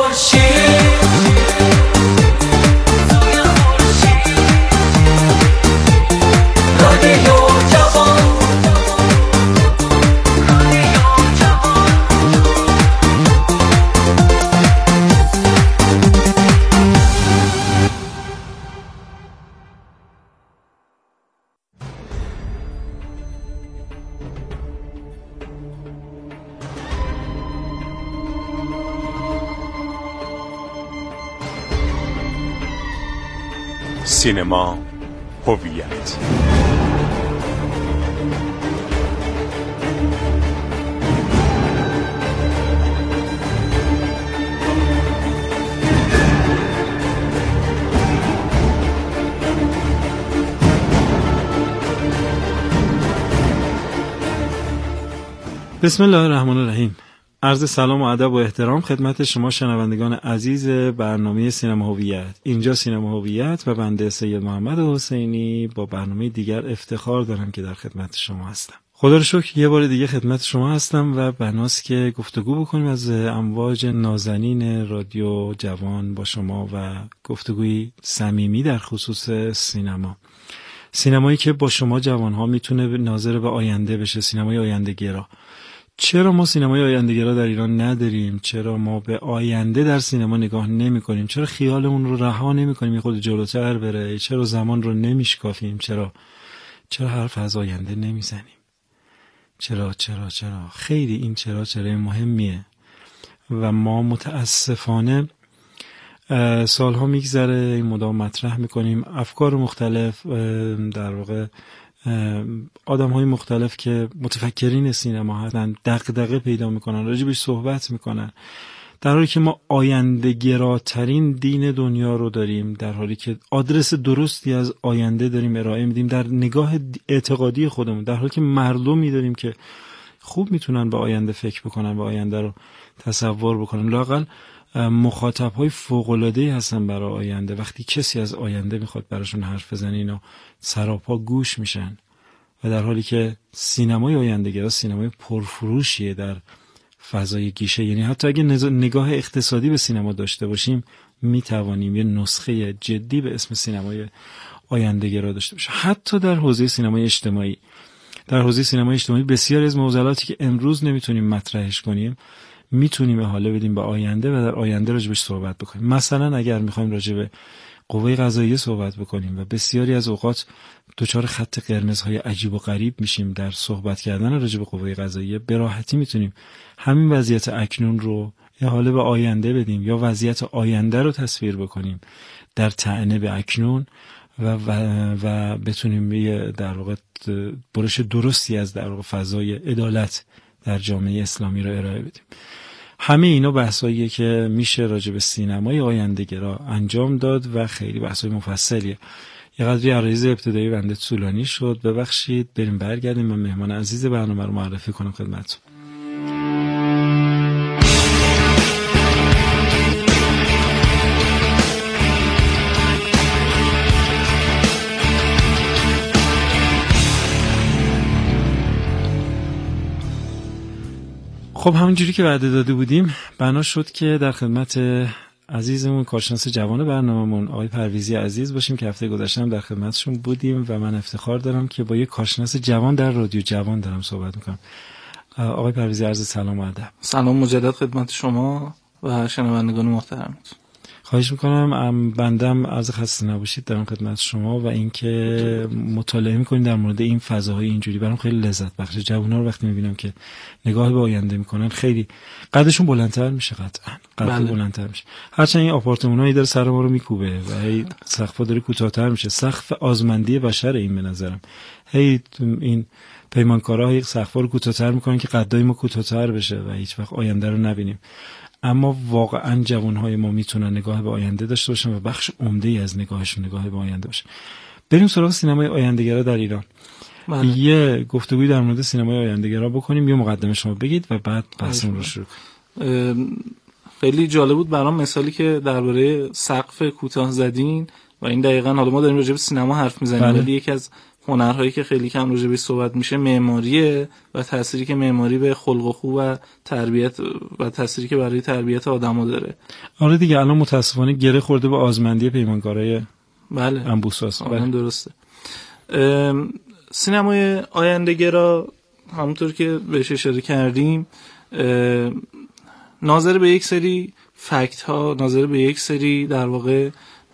سینما هویت. بسم الله الرحمن الرحیم. عرض سلام و ادب و احترام خدمت شما شنوندگان عزیز برنامه سینما هویت. اینجا سینما هویت و بنده سید محمد حسینی با برنامه دیگر افتخار دارم که در خدمت شما هستم. خدا رو شکر یه بار دیگه خدمت شما هستم و بناست که گفتگو بکنیم از امواج نازنین رادیو جوان با شما و گفتگوی صمیمی در خصوص سینما. سینمایی که با شما جوانها میتونه ناظر به آینده بشه، سینمای آینده گرا. چرا ما سینمای آینده‌گرا در ایران نداریم؟ چرا ما به آینده در سینما نگاه نمی‌کنیم؟ چرا خیالمون رو رها نمی‌کنیم یه خود جلوتر بره؟ چرا زمان رو نمیشکافیم؟ چرا حرف از آینده نمیزنیم؟ چرا خیلی این چرا مهمیه و ما متاسفانه سالها میگذره این مدام مطرح می‌کنیم افکار مختلف، در واقع آدم‌های مختلف که متفکرین سینما هستن دغدغه پیدا میکنن، راجبش صحبت میکنن، در حالی که ما آینده گراترین دین دنیا رو داریم، در حالی که آدرس درستی از آینده داریم ارائه میدیم در نگاه اعتقادی خودمون، در حالی که مردمی داریم که خوب میتونن به آینده فکر بکنن و آینده رو تصور بکنن. لااقل مخاطب‌های فوق‌العاده‌ای هستن برای آینده. وقتی کسی از آینده میخواد براشون حرف بزنه اینا سراپا گوش میشن و در حالی که سینمای آینده‌گرا سینمای پرفروشیه در فضای گیشه. یعنی حتی اگه نگاه اقتصادی به سینما داشته باشیم میتوانیم یه نسخه جدی به اسم سینمای آینده‌گرا داشته باشیم. حتی در حوزه سینمای اجتماعی، بسیاری از معضلاتی که امروز نمیتونیم مطرحش کنیم میتونیم احاله بدیم به آینده و در آینده راجبش صحبت بکنیم. مثلا اگر میخوایم راجب قوه قضاییه صحبت بکنیم و بسیاری از اوقات دچار خط قرمزهای عجیب و غریب میشیم در صحبت کردن راجب قوه قضاییه، به راحتی میتونیم همین وضعیت اکنون رو احاله به آینده بدیم یا وضعیت آینده رو تصویر بکنیم در طعنه به اکنون و بتونیم در واقع برش درستی از در واقع فضای عدالت در جامعه اسلامی رو ارائه بدیم. همه اینا بحثاییه که میشه راجع به سینمای آینده‌گرا انجام داد و خیلی بحثای مفصلیه. یه قدری عرایض ابتدایی بنده طولانی شد، ببخشید. بریم برگردیم. من مهمان عزیز برنامه رو معرفی کنم خدمتتون. خب همونجوری که وعده داده بودیم بنا شد که در خدمت عزیزمون کارشناس جوان برنامه‌مون آقای پرویزی عزیز باشیم که هفته گذشته هم در خدمتشون بودیم و من افتخار دارم که با یک کارشناس جوان در رادیو جوان دارم صحبت میکنم. آقای پرویزی عرض سلام و ادب. سلام مجدد خدمت شما و شنوندگان محترمتون. خواهش میکنم. بندم عرض خسته نباشید دارم خدمت شما و اینکه مطالعه میکنید در مورد این فضاهای اینجوری برام خیلی لذت بخشه. جوونا رو وقتی میبینم که نگاه به آینده میکنن خیلی قدشون بلندتر میشه، قطعا قد بلندتر میشه. هرچند این آپارتمانایی داره سر ما رو میکوبه و هی سقفا داره کوتاه‌تر میشه. سقف آزمندی بشر این به نظرم. هی این پیمانکارا هی سقفا رو کوتاه‌تر میکنن که قدای ما کوتاه‌تر بشه و هیچ وقت آینده رو نبینیم. اما واقعا جوانهای ما میتونن نگاه به آینده داشته باشن و بخش عمده‌ای از نگاهشون نگاه به آینده باشه. بریم سراغ سینمای آینده‌گرا در ایران. یه گفتگوی در مورد سینمای آینده‌گرا بکنیم. یه مقدمه شما بگید و بعد بحثمون رو شروع کنیم. خیلی جالب بود برام مثالی که درباره سقف کوتاه زدین و این دقیقاً حالا ما داریم راجع به سینما حرف میزنیم ولی یکی از هنرهایی که خیلی کم راجع بهش صحبت میشه معماریه و تأثیری که معماری به خلق و خو و تربیت و تأثیری که برای تربیت آدم‌ها داره. آره دیگه الان متاسفانه گره خورده به آزمندی پیمانکارای بله انبوساس. بله درسته. سینمای آینده‌گرا همونطور که بهش اشاره کردیم ناظر به یک سری فکت ها، ناظر به یک سری در واقع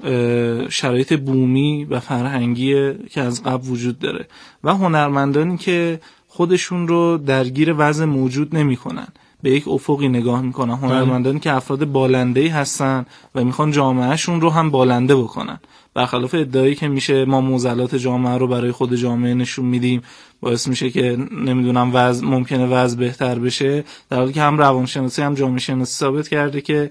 شرایط بومی و فرهنگی که از قبل وجود داره و هنرمندانی که خودشون رو درگیر وضع موجود نمی کنن، به یک افقی نگاه میکنن، هنرمندانی که افراد بالنده‌ای هستن و میخوان جامعهشون رو هم بالنده بکنن، برخلاف ادعایی که میشه ما معضلات جامعه رو برای خود جامعه نشون میدیم باعث میشه که نمیدونم ممکنه وضع بهتر بشه، در حالی که هم روانشناسی هم جامعه شناسی ثابت کرده که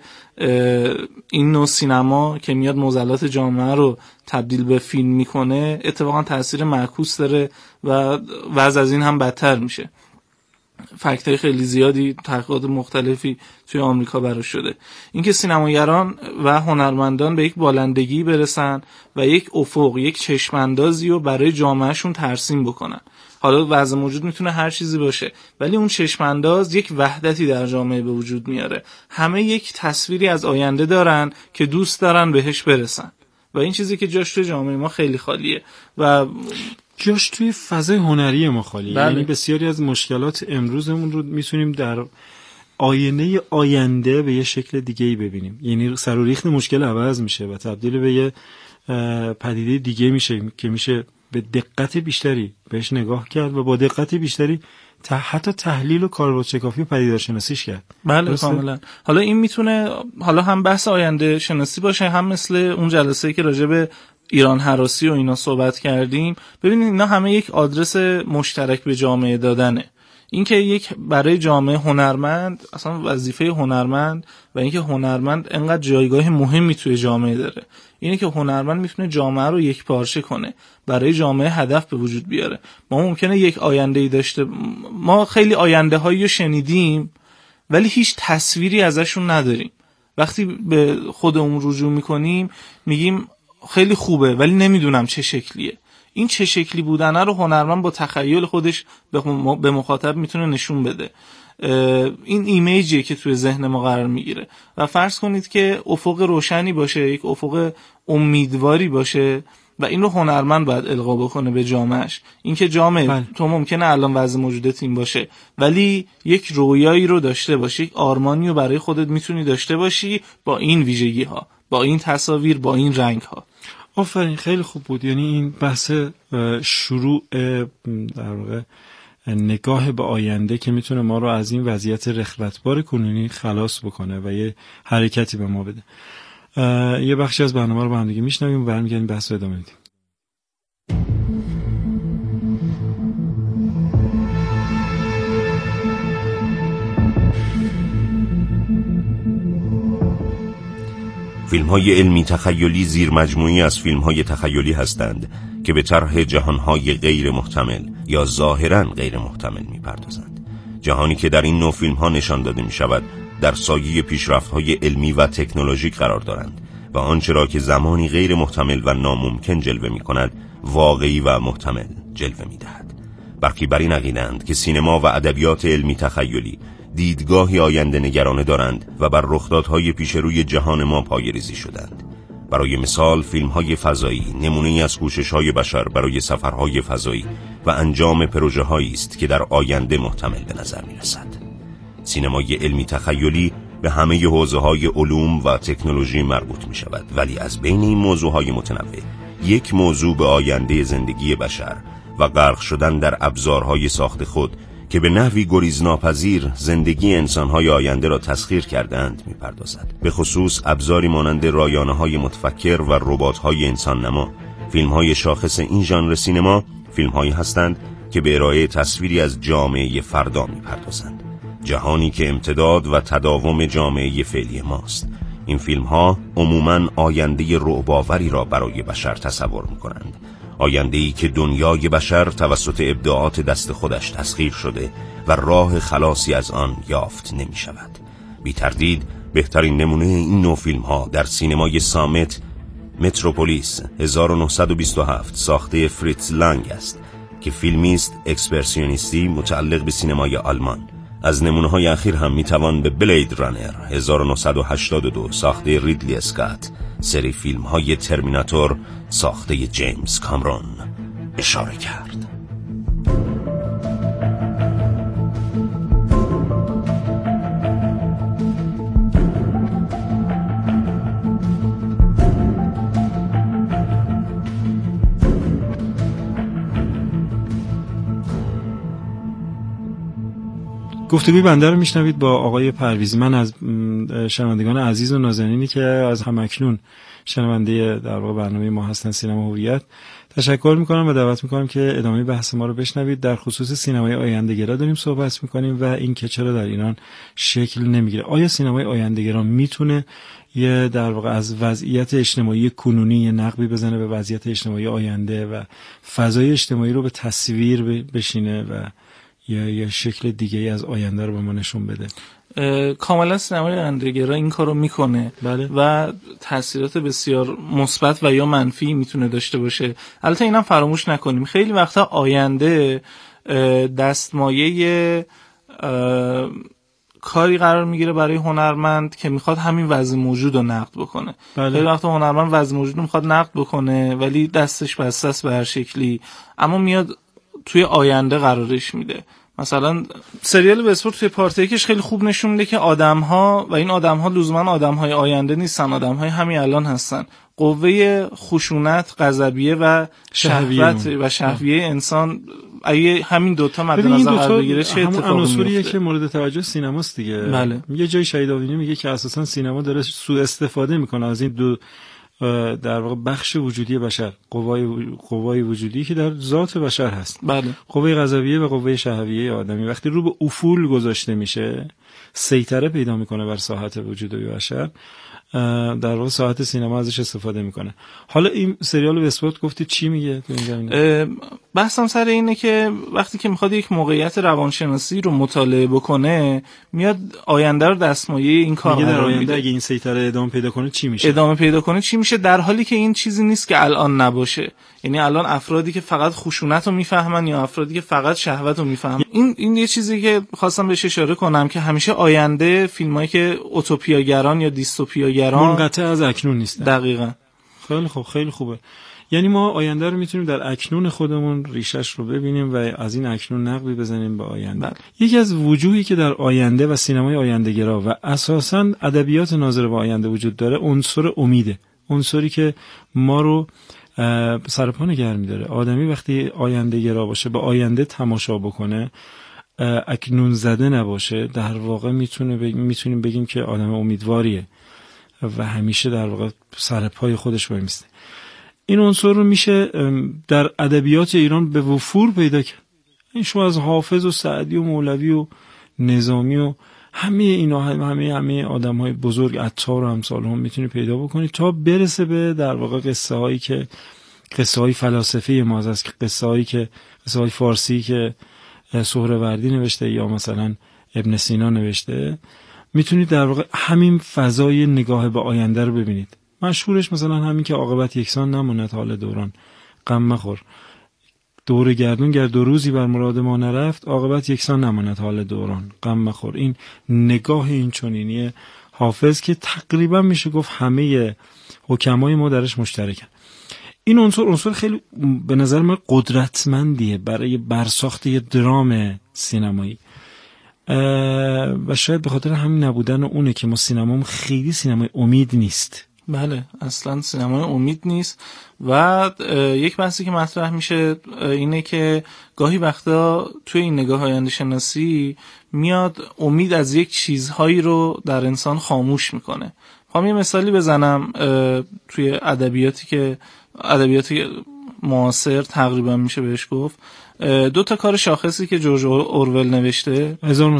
این نوع سینما که میاد معضلات جامعه رو تبدیل به فیلم میکنه اتفاقا تاثیر معکوس داره و وضع از این هم بدتر میشه. فکت‌های خیلی زیادی، تحقیقات مختلفی توی آمریکا براش شده. اینکه سینماگران و هنرمندان به یک بالندگی برسن و یک افق، یک چشماندازی رو برای جامعهشون ترسیم بکنن. حالا وضع موجود میتونه هر چیزی باشه، ولی اون چشمانداز یک وحدتی در جامعه به وجود میاره. همه یک تصویری از آینده دارن که دوست دارن بهش برسن و این چیزی که جاش توی جامعه ما خیلی خالیه و جاش توی فضای هنری ما خالیه. بله. یعنی بسیاری از مشکلات امروزمون رو میتونیم در آینه آینده به یه شکل دیگه‌ای ببینیم. یعنی سر و ریخت مشکل عوض میشه و تبدیل به یه پدیده دیگه میشه که میشه به دقت بیشتری بهش نگاه کرد و با دقت بیشتری حتی تحلیل و کاربردشکافی و پدیدارشناسیش کرد. بله کاملا. حالا این میتونه حالا هم بحث آینده شناسی باشه، هم مثل اون جلسه‌ای که راجع به ایران هراسی و اینا صحبت کردیم. ببینید اینا همه یک آدرس مشترک به جامعه دادنه. اینکه یک برای جامعه هنرمند، اصلا وظیفه هنرمند و اینکه هنرمند انقدر جایگاه مهمی توی جامعه داره، اینه که هنرمند میتونه جامعه رو یک پارچه کنه، برای جامعه هدف به وجود بیاره. ما ممکنه یک آینده‌ای داشته، ما خیلی آینده‌هایی رو شنیدیم ولی هیچ تصویری ازشون نداریم. وقتی به خودمون رجوع میکنیم میگیم خیلی خوبه ولی نمیدونم چه شکلیه. این چه شکلی بودنه رو هنرمند با تخیل خودش به مخاطب میتونه نشون بده. این ایمیجیه که توی ذهن ما قرار میگیره و فرض کنید که افق روشنی باشه، یک افق امیدواری باشه و این رو هنرمند باید القا بکنه به جامعهش. این که جامعه تو ممکنه الان وضع موجودت این باشه ولی یک رویایی رو داشته باشی، یک آرمانی رو برای خودت میتونی داشته باشی با این ویژگی ها، با این تصاویر، با این رنگ ها. آفرین، خیلی خوب بود. یعنی این بحث شروع در واقع نگاه به آینده که میتونه ما رو از این وضعیت رخوتبار کنونی خلاص بکنه و یه حرکتی به ما بده. یه بخشی از برنامه رو با هم دیگه میشنویم و برمیگردیم بحث رو ادامه میدیم. فیلم‌های علمی تخیلی زیر مجموعی از فیلم‌های تخیلی هستند که به طرح جهان‌های غیر محتمل یا ظاهراً غیر محتمل می‌پردازند. جهانی که در این نوع فیلم‌ها نشان داده می‌شود در سایه پیشرفت‌های علمی و تکنولوژیک قرار دارند و آنچه را که زمانی غیر محتمل و ناممکن جلوه می‌کند واقعی و محتمل جلوه می‌دهد. برخی بر این عقیده‌اند که سینما و ادبیات علمی تخیلی دیدگاهی آینده نگرانه دارند و بر رخدادهای پیش روی جهان ما پایه‌ریزی شدند. برای مثال فیلم‌های فضایی نمونه‌ای از کوشش‌های بشر برای سفرهای فضایی و انجام پروژه‌هایی است که در آینده محتمل به نظر می‌رسد. سینمای علمی تخیلی به همه حوزه‌های علوم و تکنولوژی مربوط می‌شود، ولی از بین این موضوع‌های متنوع یک موضوع به آینده زندگی بشر و غرق شدن در ابزارهای ساخت خود که به نحوی گریزناپذیر زندگی انسان‌های آینده را تسخیر کردند می‌پردازد. به خصوص ابزاری مانند رایانه‌های متفکر و ربات‌های انسان نما. فیلم‌های شاخص این ژانر سینما فیلم‌هایی هستند که به ارائه تصویری از جامعه فردا می‌پردازند. جهانی که امتداد و تداوم جامعه فعلی ماست. این فیلم‌ها عموماً آینده رعب‌آوری را برای بشر تصور می‌کنند. آینده‌ای که دنیای بشر توسط ابداعات دست خودش تسخیر شده و راه خلاصی از آن یافت نمی شود. بی تردید بهترین نمونه این نوع فیلم ها در سینمای صامت متروپولیس 1927 ساخته فریتز لانگ است که فیلمی است اکسپرسیونیستی متعلق به سینمای آلمان. از نمونه‌های اخیر هم میتوان به بلید رانر 1982 ساخته ریدلی اسکات، سری فیلم‌های ترمیناتور ساخته جیمز کامرون اشاره کرد. گفتگوی بنده رو میشنوید با آقای پرویزی. من از شنوندگان عزیز و نازنینی که از همکنون شنونده در واقع برنامه ما هستن سینما هویت تشکر میکنم و دعوت میکنم که ادامه بحث ما رو بشنوید. در خصوص سینمای آینده‌گرا داریم صحبت میکنیم و این که چرا در ایران شکل نمیگیره. آیا سینمای آینده‌گرا میتونه یه در واقع از وضعیت اجتماعی کنونی یه نقبی بزنه به وضعیت اجتماعی آینده و فضای اجتماعی رو به تصویر بشینه و یا شکل دیگه از آینده رو به ما نشون بده؟ کاملا سینمای آینده‌گرا این کارو میکنه. بله. و تاثیرات بسیار مثبت و یا منفی میتونه داشته باشه. البته اینم فراموش نکنیم خیلی وقتا آینده دستمایه کاری قرار میگیره برای هنرمند که میخواد همین وضع موجود رو نقد بکنه. بله. خیلی وقتا هنرمند وضع موجود رو میخواد نقد بکنه ولی دستش بسته است به هر شکلی، اما میاد توی آینده قرارش میده. مثلا سریال وستورد توی پارت یکش خیلی خوب نشون میده که آدم‌ها و این آدم‌ها لزوما آدم‌های آینده نیستن، آدم‌های همین الان هستن. قوه خشونت، غضبیه و شهوت و شهویه انسان اگه همین دوتا مد نظر قرار بگیره چه اتفاقی میفته؟ عنصریه که مورد توجه سینماست دیگه. بله. یه جای شهیدآوینی میگه که اساسا سینما داره سوء استفاده میکنه از این دو در واقع بخش وجودی بشر، قوای وجودی که در ذات بشر هست. بله. قوه غضبیه و قوه شهویه آدمی وقتی رو به افول گذاشته میشه سیطره پیدا میکنه بر ساحت وجود بشر، در واقع ساحت سینما ازش استفاده میکنه. حالا این سریال وستورد گفتی چی میگه تو این زمینه؟ بحثم سر اینه که وقتی که میخواد یک موقعیت روانشناسی رو مطالعه بکنه میاد آینده رو دستمایه این کار میگه. در قرار آینده میده. اگه این سیطره ادامه پیدا کنه چی میشه؟ ادامه پیدا کنه چی میشه، در حالی که این چیزی نیست که الان نباشه. یعنی الان افرادی که فقط خشونت رو میفهمن یا افرادی که فقط شهوت رو میفهمن، این یه چیزی که خواستم بهش اشاره کنم که همیشه آینده فیلمایی که اوتوپیاگران یا دیستوپیاگران منقطع از اکنون نیستن. دقیقاً. خیلی خوب، خیلی خوبه. یعنی ما آینده رو میتونیم در اکنون خودمون ریشش رو ببینیم و از این اکنون نقبی بزنیم به آینده. یکی از وجوهی که در آینده و سینمای آینده‌گرا و اساساً ادبیات ناظر به آینده وجود داره عنصر امیده. عنصری که ما رو سرپا نگه می‌داره. آدمی وقتی آینده‌گرا باشه، به آینده تماشا بکنه، اکنون زده نباشه، در واقع میتونیم بگیم که آدم امیدواریه و همیشه در واقع سر پای خودش وایمیسته. این عنصر رو میشه در ادبیات ایران به وفور پیدا کرد. این شما از حافظ و سعدی و مولوی و نظامی و همه اینا، همه آدم‌های بزرگ، عطار و امثالهم میتونی پیدا بکنی تا برسه به در واقع قصه های فلاسفه ماست، از قصه های فارسی که سهروردی نوشته یا مثلا ابن سینا نوشته. میتونید در واقع همین فضای نگاه به آینده رو ببینید. مشهورش مثلا همین که عاقبت یکسان نماند حال دوران، غم مخور، دور گردون گر دو روزی بر مراد ما نرفت، عاقبت یکسان نماند حال دوران، غم مخور. این نگاه این چنینی حافظ که تقریبا میشه گفت همه حکمای ما درش مشترکن. این عنصر خیلی به نظر من قدرتمندیه برای برساخت یه درام سینمایی و شاید به خاطر همین نبودن اونه که ما سینمام خیلی سینمای امید نیست. بله، اصلا سینمای امید نیست. و یک بحثی که مطرح میشه اینه که گاهی وقتا توی این نگاه آینده شناسی میاد امید از یک چیزهایی رو در انسان خاموش میکنه. میخوام یه مثالی بزنم. توی ادبیات معاصر تقریبا میشه بهش گفت، دو تا کار شاخصی که جورج اورول نوشته،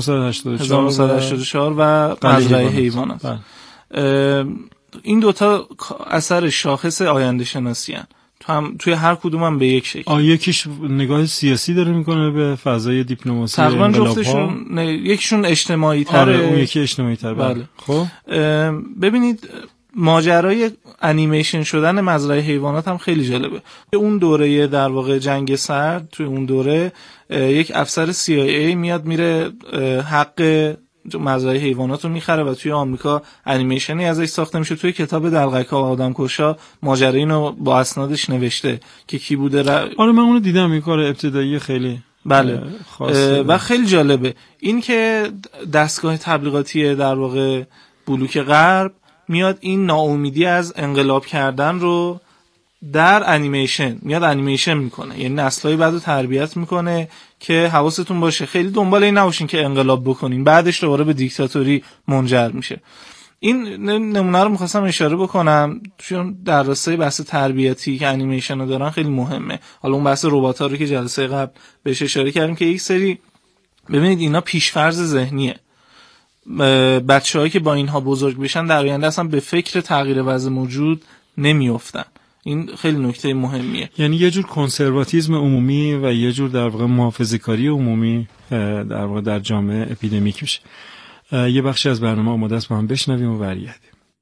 1984 و مزرعه حیوانات. این دوتا اثر شاخص آینده شناسی هن. توی هر کدوم هم به یک شکل. یکیش نگاه سیاسی داره میکنه به فضای دیپلماسی، تقریبا جفتشون یکیشون اجتماعی تره. اون یکی اجتماعی تره. بله. خب ببینید ماجرای انیمیشن شدن مزرعه حیوانات هم خیلی جالبه. اون دوره در واقع جنگ سرد، توی اون دوره یک افسر CIA میاد میره حق مزرعه حیوانات رو میخره و توی آمریکا انیمیشنی ازش ساخته میشه. توی کتاب دلقک‌ها و آدمکشا ماجرا اینو با اسنادش نوشته که کی بوده. آره من اونو دیدم، این کار ابتدایی خیلی بله و خیلی جالبه این که دستگاه تبلیغاتی در واقع بلوک غرب میاد این ناامیدی از انقلاب کردن رو در انیمیشن میاد انیمیشن میکنه، یعنی نسل‌های بعدو تربیت میکنه که حواستون باشه خیلی دنبال این نباشین که انقلاب بکنین بعدش دوباره به دیکتاتوری منجر میشه. این نمونه رو می‌خواستم اشاره بکنم چون در راستای بحث تربیتی که انیمیشن رو دارن خیلی مهمه. حالا اون بحث ربات‌ها رو که جلسه قبل بهش اشاره کردیم که یک سری ببینید اینا پیش‌فرض ذهنیه. بچه‌هایی که با اینها بزرگ بشن در آینده اصلا به فکر تغییر وضع موجود نمیافتن. این خیلی نکته مهمیه. یعنی یه جور کنسرواتیسم عمومی و یه جور در واقع محافظه‌کاری عمومی در واقع در جامعه اپیدمیک میشه. یه بخشی از برنامه آماده است با هم بشنویم و برگردیم.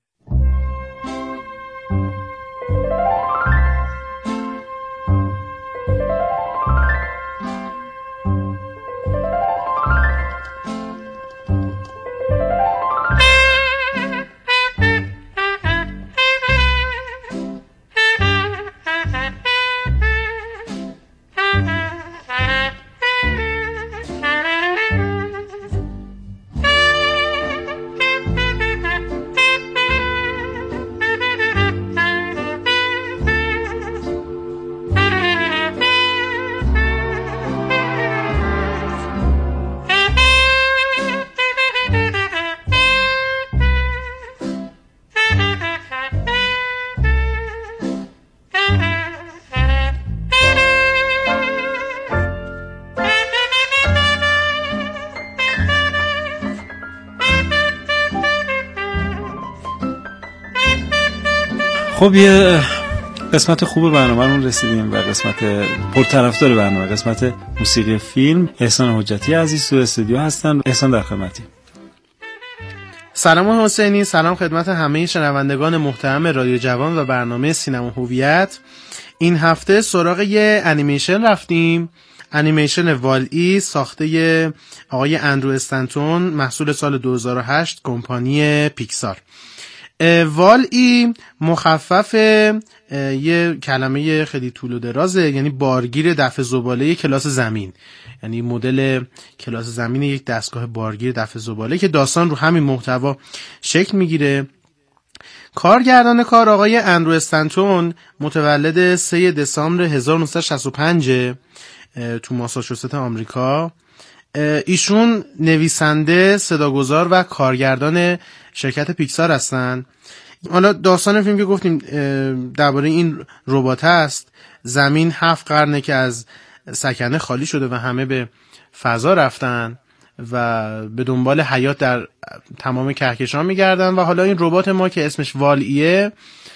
خب یه قسمت خوب برنامه رو رسیدیم و قسمت پرطرفدار برنامه، قسمت موسیقی فیلم. احسان حجتی عزیز تو استودیو هستن. احسان در خدمتی. سلام حسینی، سلام خدمت همه شنوندگان محترم رادیو جوان و برنامه سینما هویت. این هفته سراغ یه انیمیشن رفتیم، انیمیشن وال-ای ساخته آقای اندرو استنتون، محصول سال 2008 کمپانی پیکسار. وال-ای مخفف یه کلمه خیلی طول و درازه، یعنی بارگیر دفع زباله کلاس زمین، یعنی مدل کلاس زمین یک دستگاه بارگیر دفع زباله که داستان رو همین محتوا شکل میگیره. کارگردان کار آقای اندرو استنتون، متولد 3 دسامبر 1965 تو ماساچوست آمریکا. ایشون نویسنده، صداگذار و کارگردان شرکت پیکسار هستن. حالا داستان فیلم که گفتیم درباره این ربات است. زمین 7 قرنه که از سکنه خالی شده و همه به فضا رفتن و به دنبال حیات در تمام کهکشان میگردن و حالا این ربات ما که اسمش وال-ایه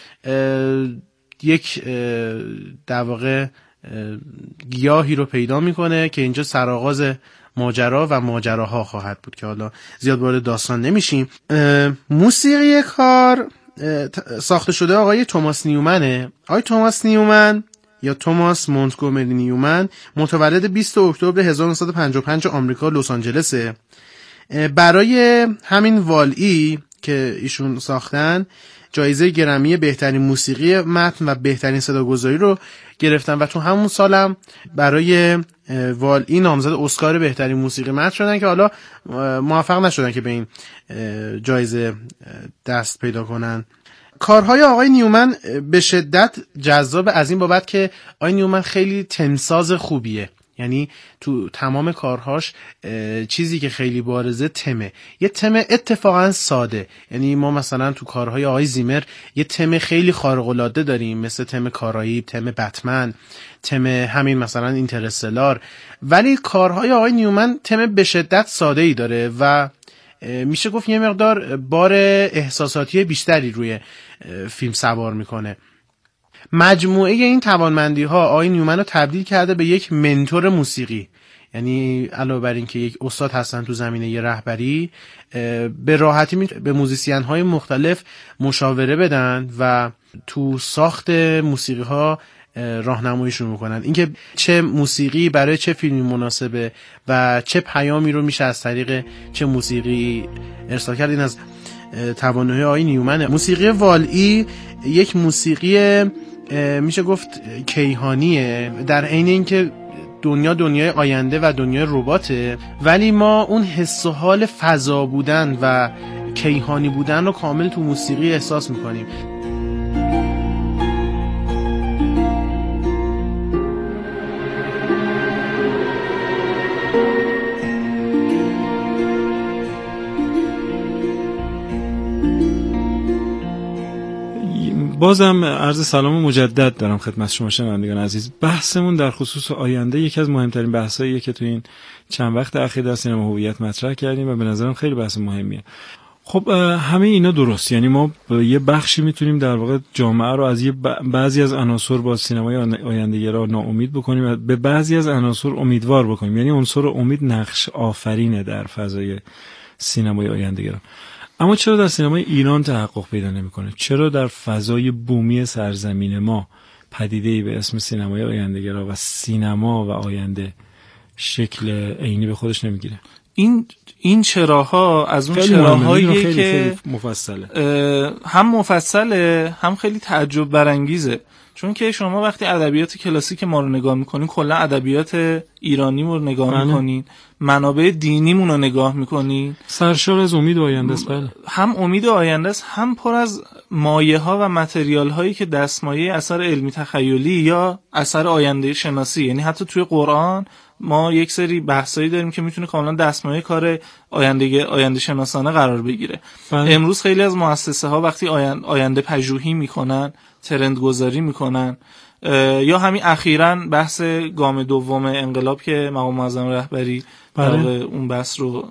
یک در واقع گیاهی رو پیدا میکنه که اینجا سرآغاز ماجرا و ماجراها خواهد بود که حالا زیاد وارد داستان نمیشیم. موسیقی کار ساخته شده آقای توماس نیومنه. آقای توماس نیومن یا توماس مونتگومری نیومن متولد 20 اکتبر 1955 آمریکا، لس آنجلسه. برای همین وال-ای که ایشون ساختن جایزه گرمی بهترین موسیقی متن و بهترین صداگذاری رو گرفتن و تو همون سالم برای وال-ای نامزد اسکار بهترین موسیقی متن شدن که حالا موفق نشدن که به این جایزه دست پیدا کنن. کارهای آقای نیومن به شدت جذاب از این بابت که آقای نیومن خیلی تمساز خوبیه، یعنی تو تمام کارهاش چیزی که خیلی بارزه تمه، یه تمه اتفاقا ساده. یعنی ما مثلا تو کارهای آقای زیمر یه تمه خیلی خارق‌العاده داریم، مثل تم کارایی، تم بتمن، تم همین مثلا اینترستلار، ولی کارهای آقای نیومن تمه به شدت ساده ای داره و میشه گفت یه مقدار بار احساساتی بیشتری روی فیلم سوار میکنه. مجموعه این توانمندی ها آقای نیومن رو تبدیل کرده به یک منتور موسیقی. یعنی علاوه بر این که یک استاد هستن تو زمینه رهبری، به راحتی به موزیسین های مختلف مشاوره بدن و تو ساخت موسیقی ها راهنماییشون میکنن. اینکه چه موسیقی برای چه فیلمی مناسبه و چه پیامی رو میشه از طریق چه موسیقی ارسال کرد، این از توانایی آقای نیومنه. موسیقی والی یک موسیقی میشه گفت کیهانیه، در عین اینکه دنیای آینده و دنیای رباته، ولی ما اون حس و حال فضا بودن و کیهانی بودن رو کامل تو موسیقی احساس میکنیم. بازم عرض سلام مجدد دارم خدمت شما شنوندگان عزیز. بحثمون در خصوص آینده یکی از مهمترین بحثاییه که تو این چند وقت اخیر در سینما هویت مطرح کردیم و به نظرم خیلی بحث مهمیه. خب همه اینا درست، یعنی ما یه بخشی میتونیم در واقع جامعه رو از بعضی از عناصر با سینمای آینده‌گرا ناامید بکنیم و به بعضی از عناصر امیدوار بکنیم. یعنی عنصر امید نقش آفرینه در فضای سینمای آینده‌گرا. اما چرا در سینمای ایران تحقق پیدا نمیکنه؟ چرا در فضای بومی سرزمین ما پدیده‌ای به اسم سینمای آینده‌گرا و سینما و آینده شکل عینی به خودش نمیگیره؟ این چراها از اون چراهایی که مفصله، هم مفصله هم خیلی تعجب برانگیزه. چون که شما وقتی ادبیات کلاسیک ما رو نگاه میکنین، کلا ادبیات ایرانی رو نگاه میکنین، منابع دینیمون رو نگاه میکنین، سرشار از امید و آینده است. هم امید و آینده است، هم پر از مایه ها و متریال هایی که دستمایه اثر علمی تخیلی یا اثر آینده شناسی، یعنی حتی توی قرآن ما یک سری بحثایی داریم که میتونه کاملا دستمایه کار آینده شناسانه قرار بگیره. امروز خیلی از مؤسسه ها وقتی آینده پژوهی میکنن، ترند گذاری میکنن، یا همین اخیراً بحث گام دوم انقلاب که مقام معظم رهبری اون بحث رو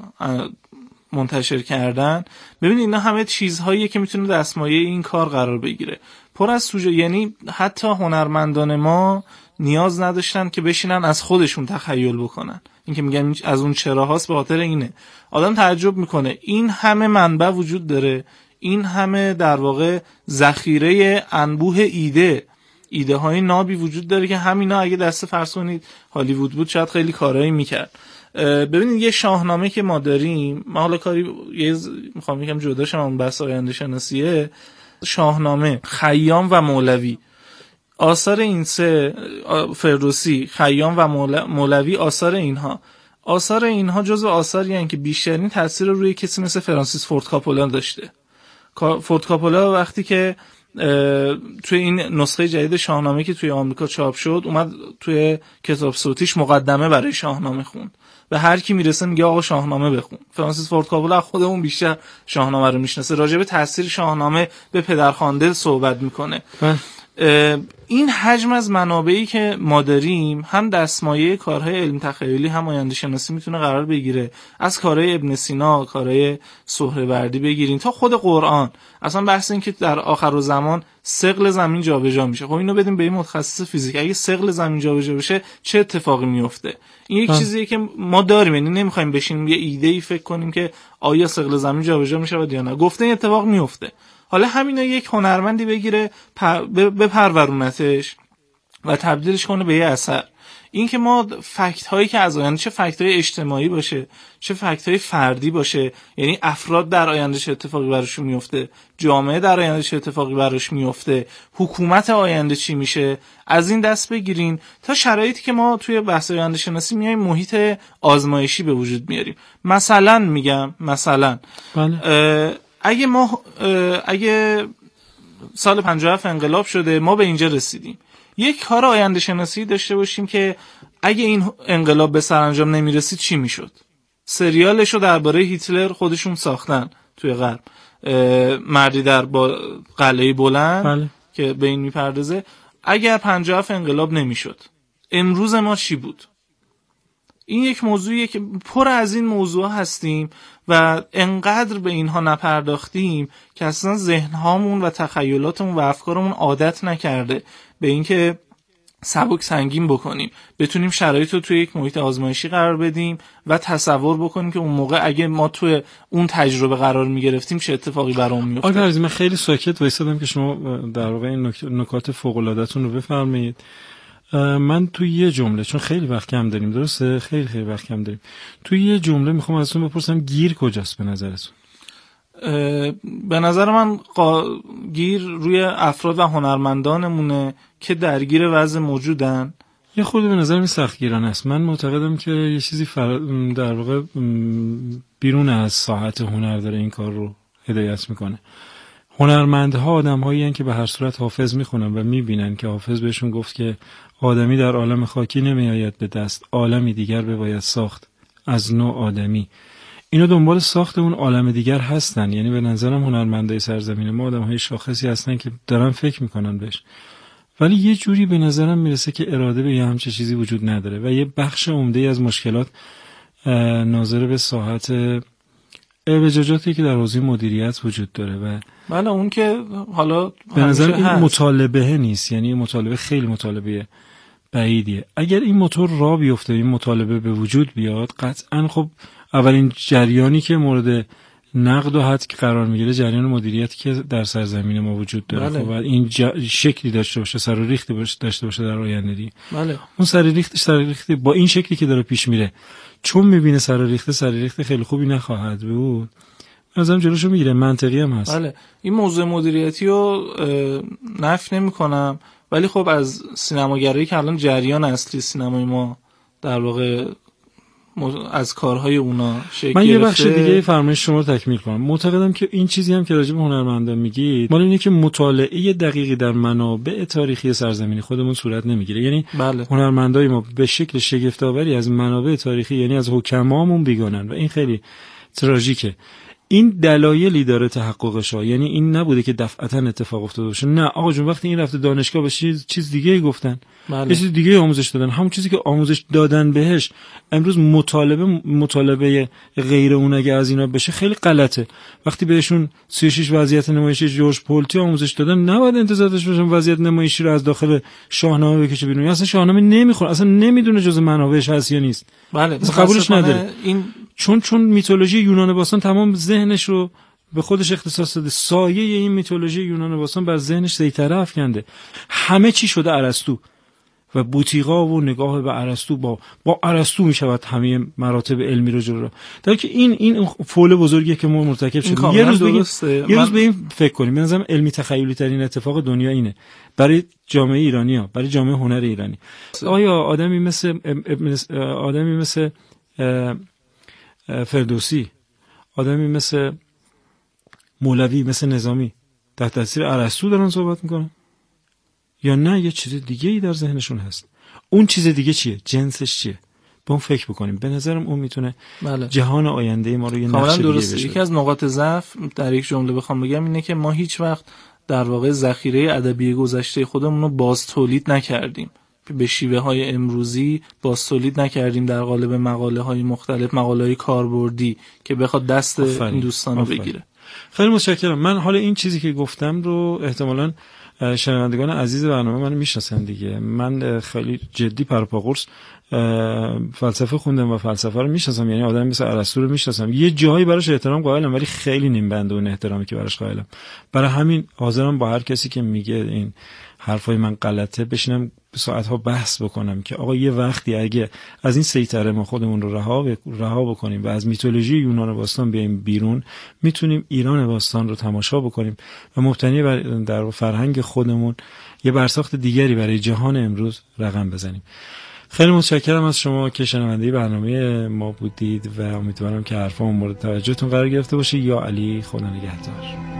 منتشر کردن، ببینید اینا همه چیزهاییه که میتونه دستمایه این کار قرار بگیره. پر از سوژه، یعنی حتی هنرمندان ما نیاز نداشتن که بشینن از خودشون تخیل بکنن. این که میگن از اون چراهاست به خاطر اینه. آدم تعجب میکنه این همه منبع وجود داره، این همه در واقع ذخیره انبوه ایده های نابی وجود داره که همینا اگه دست فرض کنید هالیوود بود شاید خیلی کارایی میکرد. ببینید یه شاهنامه که ما داریم، من حالا کاری میخوام یکم جدا شم اون بحث آینده شناسیه. شاهنامه، خیام و مولوی، آثار این سه، فردوسی، خیام و مولوی، آثار اینها جزو آثاری هستند که بیشترین تاثیر روی کسی مثل فرانسیس فورد کاپولا داشته. فورد کاپولا وقتی که توی این نسخه جدید شاهنامه که توی آمریکا چاپ شد اومد توی کتاب صوتیش مقدمه برای شاهنامه خوند. به هر کی میرسه میگه آقا شاهنامه بخون. فرانسیس فورد کاپولا خودمون بیشتر شاهنامه رو میشناسه، راجع به تاثیر شاهنامه به پدرخوانده صحبت میکنه. این حجم از منابعی که ما داریم هم دستمایه کارهای علم تخیلی هم آینده شناسی میتونه قرار بگیره. از کارهای ابن سینا، کارهای سهروردی بگیرین تا خود قرآن. اصلا بحث این که در آخرالزمان ثقل زمین جابجا میشه، خب اینو بدیم به این متخصص فیزیک، اگه ثقل زمین جابجا بشه چه اتفاقی میفته؟ این یک چیزیه که ما داریم، یعنی نمیخوایم بشینیم یه ایده‌ای فکر کنیم که آیا ثقل زمین جابجا میشه یا نه. گفته این اتفاق میفته. حالا همینا یک هنرمندی بگیره بپرورونتش و تبدیلش کنه به یه اثر. این که ما فکت هایی که از آینده، چه فکت های اجتماعی باشه چه فکت های فردی باشه، یعنی افراد در آینده چه اتفاقی براشون میفته، جامعه در آینده چه اتفاقی براش میفته، حکومت آینده چی میشه، از این دست بگیرین تا شرایطی که ما توی بحث آینده شناسی میایم محیط آزمایشی به وجود میاریم. مثلا اگه سال 57 انقلاب شده، ما به اینجا رسیدیم، یک کار آینده شناسی داشته باشیم که اگه این انقلاب به سرانجام نمیرسید چی میشد. سریالشو درباره هیتلر خودشون ساختن توی غرب، مردی در قلعه بلند که به این میپردازه. اگر 57 انقلاب نمیشد امروز ما چی بود؟ این یک موضوعیه که پر از این موضوع هستیم و انقدر به اینها نپرداختیم که اصلا ذهنهامون و تخیلاتمون و افکارمون عادت نکرده به اینکه سبک سنگین بکنیم، بتونیم شرایط رو توی یک محیط آزمایشی قرار بدیم و تصور بکنیم که اون موقع اگه ما توی اون تجربه قرار میگرفتیم چه اتفاقی برام میفته. آقا عزیز، من خیلی ساکت وایسادم که شما در واقع این نکات فوق العاده‌تون رو بفرمایید. من توی یه جمله، چون خیلی وقت کم داریم، درسته؟ خیلی وقت کم داریم، توی یه جمله میخوام ازتون بپرسم گیر کجاست به نظرتون؟ به نظر من گیر روی افراد و هنرمندانمونه که درگیر وضع موجودن. یه خورده به نظر می سختگیرانه است. من معتقدم که یه چیزی در واقع بیرون از ساحت هنر داره این کار رو هدایت میکنه. هنرمندها آدم‌هایی هستند که به هر صورت حافظ میخونن و میبینن که حافظ بهشون گفت که آدمی در عالم خاکی نمیآید به دست، عالمی دیگر بباید ساخت از نوع آدمی. اینا دنبال ساخت اون عالم دیگر هستن. یعنی به نظرم هنرمندای سرزمین ما آدم‌های شاخصی هستن که دارن فکر میکنن بهش، ولی یه جوری به نظرم میرسه که اراده به یه همچه چیزی وجود نداره و یه بخش عمده از مشکلات ناظر به ساحت اعوجاجاتی که در حوزه مدیریت وجود داره و بله اون که حالا به نظر این مطالبه نیست. یعنی مطالبه خیلی مطالبه بعیدیه. اگر این موتور راه بیفته، این مطالبه به وجود بیاد، قطعا خب اولین جریانی که مورد نقد و حد قرار میگیره جریان مدیریتی که در سرزمین ما وجود داره. بله. خب این شکلی داشته باشه، سر و ریختی داشته باشه در آینده دی. بله. اون سر ریختی با این شکلی که داره پیش میره، چون میبینه سر و ریخته خیلی خوبی نخواهد بود، مثلا جلوشو میگیره. منطقی هم هست. بله. این موضوع مدیریتی رو نفی نمی‌کنم، ولی خب از سینماگرایی که الان جریان اصلی سینمای ما در واقع از کارهای اونا شکل گرفته. من یه بخش دیگه فرمایش شما رو تکمیل کنم. معتقدم که این چیزی هم که راجع به هنرمندان میگید مال اینه که مطالعه دقیقی در منابع تاریخی سرزمینی خودمون صورت نمیگیره. یعنی بله. هنرمندای ما به شکل شگفت‌آوری از منابع تاریخی، یعنی از حکمامون بیگانن و این خیلی تراژیکه. این دلایلی داره تحققش ها. یعنی این نبوده که دفعتا اتفاق افتاده باشه. نه آقا جون، وقتی این رفته دانشگاه به چیز دیگه گفتن، بله. یه چیز دیگه آموزش دادن، همون چیزی که آموزش دادن بهش امروز مطالبه غیر اون اگه از اینا بشه خیلی غلطه. وقتی بهشون 36 وضعیت نمایشی جورج پولتی آموزش دادن، نباید انتظار داشته باشن وضعیت نمایشی رو از داخل شاهنامه بکشه بیرون. اصلا شاهنامه نمیخوره، اصلا نمیدونه جزء منابعش هست یا نیست. بله. قبولش نداره. این چون میتولوژی یونان باستان تمام ذهنش رو به خودش اختصاص داده. سایه این میتولوژی یونان باستان بر ذهنش سیطره افکنده. همه چی شده ارسطو و بوتیقا و نگاه به ارسطو. با ارسطو میشود همه مراتب علمی رو جلو. در که این فول بزرگیه که ما مرتکب شدیم. یه روز به این فکر کنیم. به نظرم علمی تخیلی ترین اتفاق دنیا اینه برای جامعه ایرانی‌ها، برای جامعه هنر ایرانی. آیا آدمی مثل فردوسی، آدمی مثل مولوی، مثل نظامی تحت تاثیر ارسطو دارن صحبت میکنن یا نه یه چیز دیگه ای در ذهنشون هست؟ اون چیز دیگه چیه؟ جنسش چیه؟ با اون فکر بکنیم. به نظرم اون میتونه بله. جهان آینده ما رو یه نقش دیگه بشه. یکی از نقاط ضعف در یک جمله بخوام بگم اینه که ما هیچ وقت در واقع ذخیره ادبی گذشته خودمون رو باز تولید نکردیم. به شیوه های امروزی باز تولید نکردیم در قالب مقاله های مختلف، مقاله های کاربردی که بخواد دست این دوستان رو بگیره. خیلی متشکرم. من حالا این چیزی که گفتم رو احتمالاً شنوندگان عزیز برنامه منو میشناسن دیگه. من خیلی جدی پرپاقرص فلسفه خوندم و فلسفه رو میشناسم. یعنی آدم مثل ارسطو رو میشناسم. یه جایی براش احترام قائلم، ولی خیلی نیم بنده اون احترامی که براش قائلم. برای همین حاضرم با هر کسی که میگه این حرفای من غلطه بشینم ساعتها بحث بکنم که آقا یه وقتی اگه از این سیطره ما خودمون رو رها بکنیم و از میتولوژی یونان باستان بیایم بیرون، میتونیم ایران باستان رو تماشا بکنیم و مبتنی بر در فرهنگ خودمون یه برساخت دیگری برای جهان امروز رقم بزنیم. خیلی متشکرم از شما که شنونده برنامه ما بودید و امیدوارم که حرفام مورد توجهتون قرار گرفته باشه. یا علی، خدا نگهدار.